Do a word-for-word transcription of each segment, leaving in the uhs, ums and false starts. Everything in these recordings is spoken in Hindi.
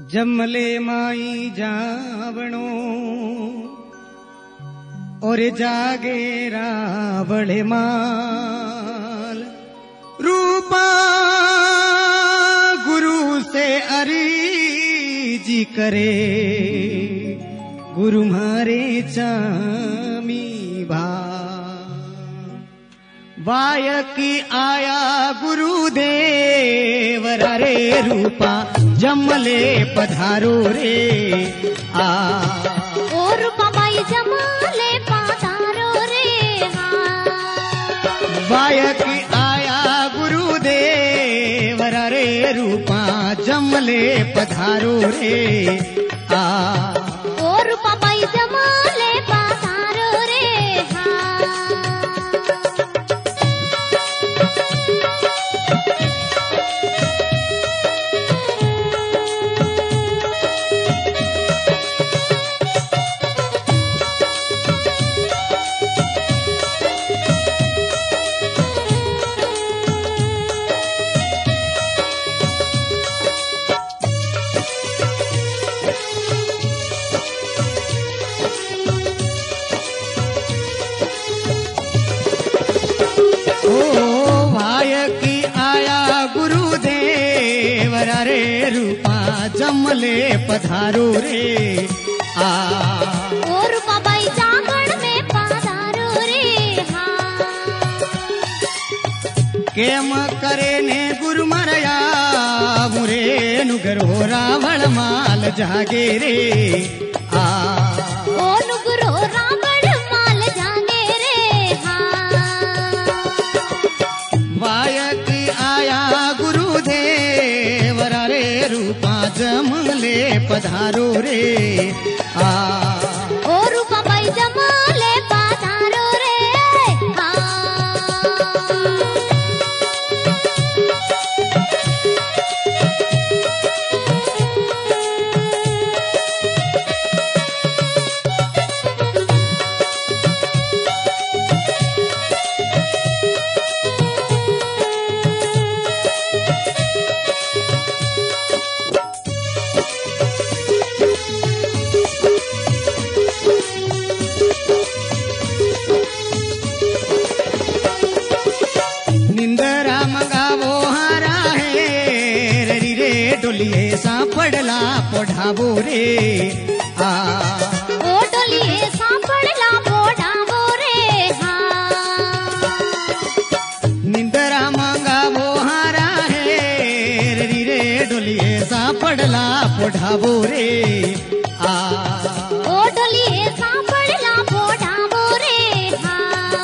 जमले माई जावणो और जागे रावण माल रूपा गुरु से अरीजी करे गुरु मारे चामी भा वायकी आया गुरुदेव रे रूपा जमले पधारो रे आ ओ रूपा माई जमले पधारो रे हाँ वायकी आया गुरुदेव रे रूपा जमले पधारो रे आ ओ रूपा माई जमले पधारो रे हाँ रे रूपा जमले पधारो रे आ ओ रूपा बाई जागण में पधारो रे हाँ केम करे ने गुरु मरया मुरे नुगरो रावण माल जागे रे आ ओ नुगरो रावण माल जागे रे हाँ वायकी आया गुरुदेव रे रूपा जमले पधारो रे आ ओ रूपा बाई जमले पधारो रे हाँ डोलिए सा पड़ला पोढ़ावो रे आ ओ डोलिए सा पड़ला पोढ़ावो रे हाँ निंदरा मांगावो हारा है रे रे डोलिए सा पड़ला पोढ़ावो रे आ ओ डोलिए सा पड़ला पोढ़ावो रे हाँ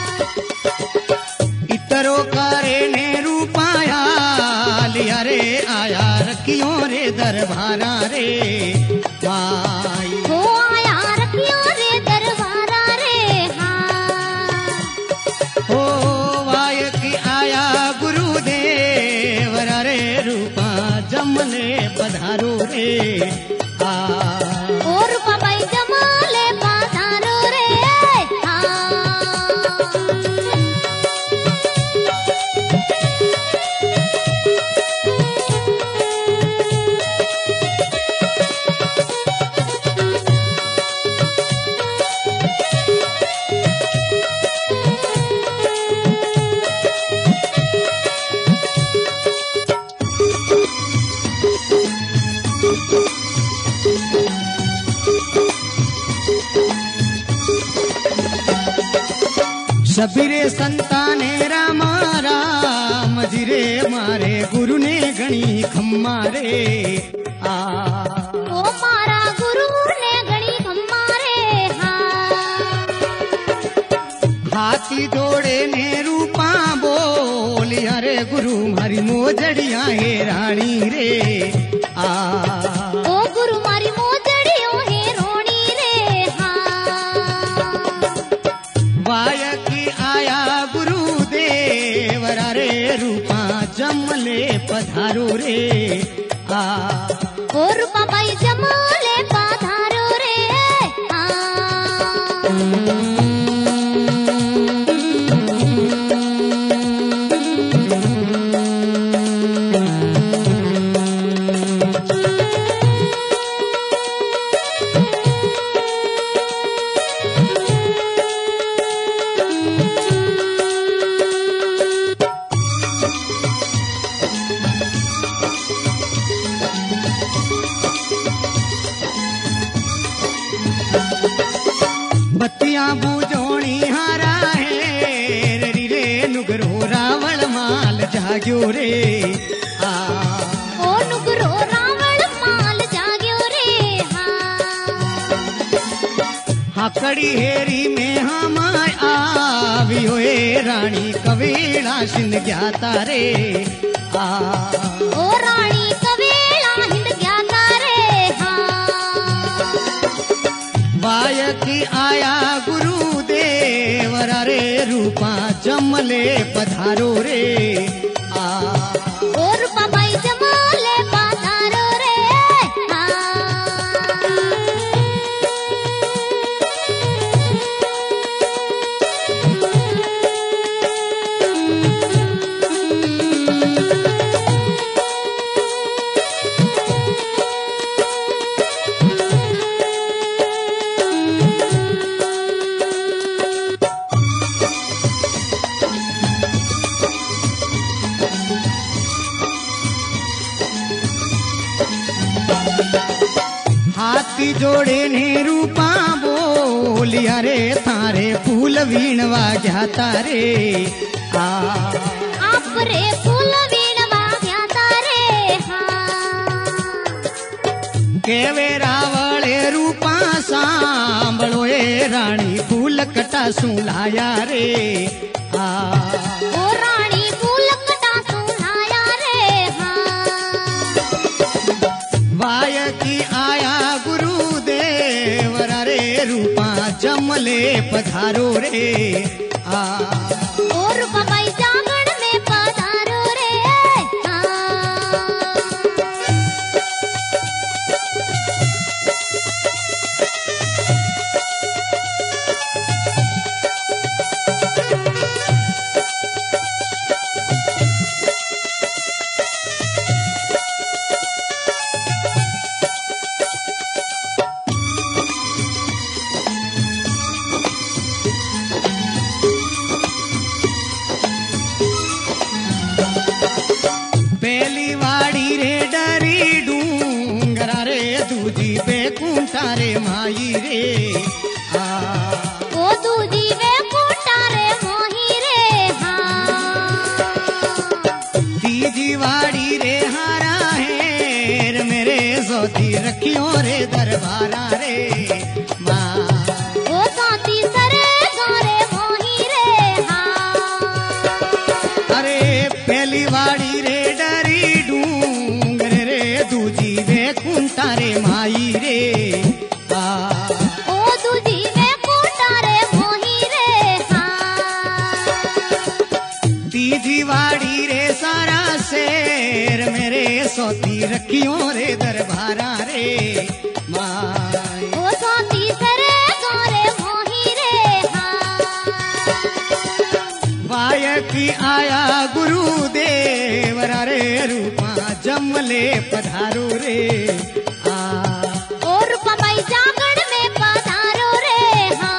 इतरो करे ने रूपाया लिया रे आया रखियो रे दरबारा रे माई हो आया रखियो रे दरबारा रे हाँ हो वायकी आया गुरुदेव रे रूपा जमले पधारो रे आ ओ रूपा बाई जमले पधारो रे हाँ सबीरे संताने रामा राम जिरे मारे गुरु ने गणी खम्मा रे आ ओ मारा गुरु ने गणी खम्मा रे हाँ हाथी जोड़े ने रूपा बोलिया रे गुरु मारी मोजड़िया हे रानी रे आ ओ गुरु मारी मोजड़ियो हे रोणी रे हाँ वायकी आया गुरुदेव रे रूपा जमले पधारो रे आ ओ रूपा बाई जमले पधारो रे हाँ दिया बुझोणी हारा है रे रे नुगरो रावण माल जाग्यो रे आ ओ नुगरो रावण माल जाग्यो रे हा हाकड़ी हेरी में हम आवियो ए रानी कवेला सिंध ज्ञाता रे आ ओ रानी कवेला हिंद ज्ञाता रे हा वायकी आया गुरुदेव रे रूपा जमले पधारो रे आ ओ रूपा बाई जमले पधारो रे हा हाथी जोड़े ने रूपा बोलिया रे थारे फूल वीणवा ज्ञाता रे आ आप रे फूल वीणवा ज्ञाता रे हा केवे रावळे रूपा सांभळो ए राणी फूल कटा सुलाया रे आ ओ रानी फूल कटा सुनाया रे हा वायकी आया गुरुदेव रे रूपा जमले पधारो रे आ ओ रूपा बाई जागण में पधारो रे हा पहली वाड़ी रे डरी डूंगरा रे दूजी बेकुंठा रे माई रे आ ओ दूजी वे कुंटा रे मोही रे हा तीजी वाड़ी रे हारा है मेरे सोती रखियो रे दरबारा रे माँ ओ साथी सरे गोरे मोही रे हा अरे पहली वाड़ी रे डरी डूंगर रे दूजी बेकुंठा रे माई रे आ ओ दूजी वे कुंटा रे मोही रे हा तीजी वाड़ी रे सारा शेर मेरे सोती रखियो रे दरबारा रे माई ओ साथी सरे गोरे मोही रे हा वायकी आया गुरुदेव रे रूपा जमले पधारो रे आ ओ रूपा बाई जागण में पधारो रे हा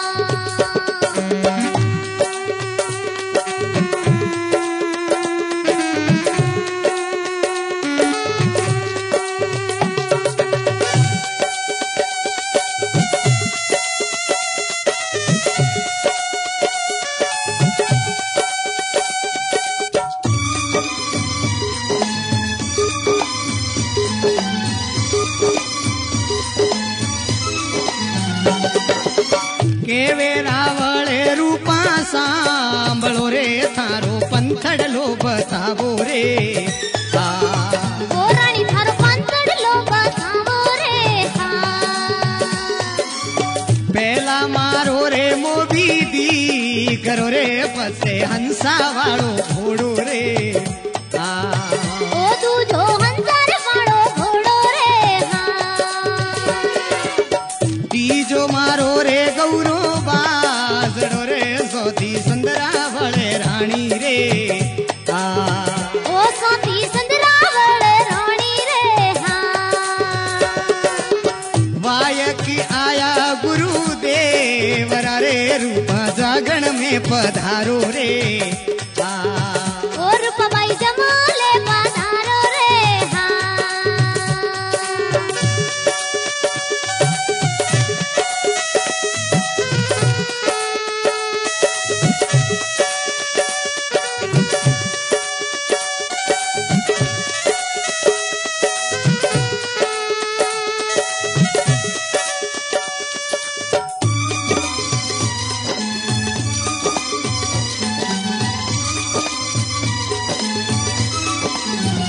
केवे रावळे रूपा सांभळो रे थारो पंथडलो बतावो रे आ ओ रानी थारो पंचड़ लो बतावो रे हा पहला मारो रे मोबी दी करो रे पसे हंसा वाळो घोड़ो रे आ ओ दूजो हंसर वाळो घोड़ो रे हा तीजो मारो रे गौरो बाजड़ो रे सोती सुंदरा वळे राणी रे आ ओ साथी संदरावळ राणी रे हा वायकी आया गुरुदेव रे रूपा जागण में पधारो रे आ ओ रूपा बाई जमले पधारो रे हा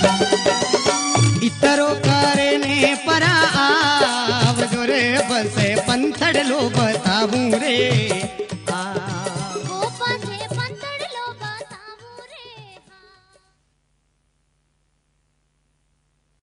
इतरो करे ने परा आवजो रे बसे पंथड़ लो बताऊं रे